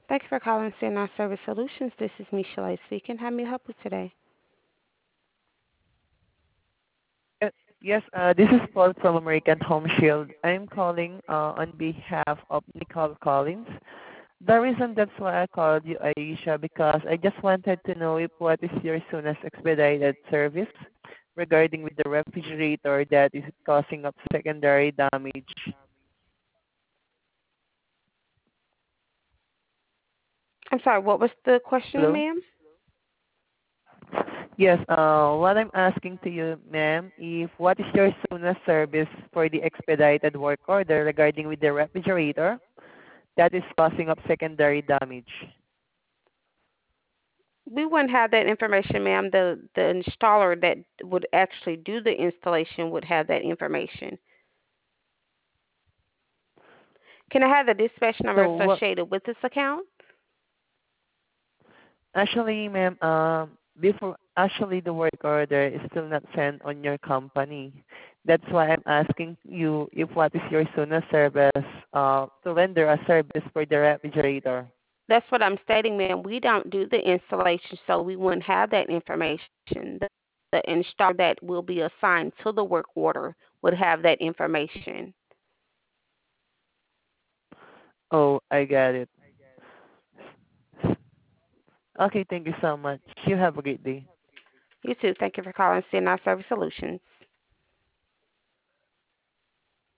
Thank you for calling CNI Service Solutions. This is Michelle speaking. How may I help you today? Uh, Yes, this is Paul from American Home Shield. I'm calling on behalf of Nicole Collins. The reason that's why I called you, Aisha, because I just wanted to know if what is your soonest expedited service regarding with the refrigerator that is causing up secondary damage. I'm sorry, what was the question, Hello? ma'am? Yes, what I'm asking to you, ma'am, if what is your soonest service for the expedited work order regarding with the refrigerator that is causing up secondary damage? We wouldn't have that information, ma'am. The installer that would actually do the installation would have that information. Can I have the dispatch number So what associated with this account? actually, ma'am, before actually the work order is still not sent on your company. That's why I'm asking you if what is your soonest service to render a service for the refrigerator. That's what I'm stating, ma'am. We don't do the installation, so we wouldn't have that information. The installer that will be assigned to the work order would have that information. Oh, I got it. Okay, thank you so much. You have a great day. You too. Thank you for calling CNI Service Solutions.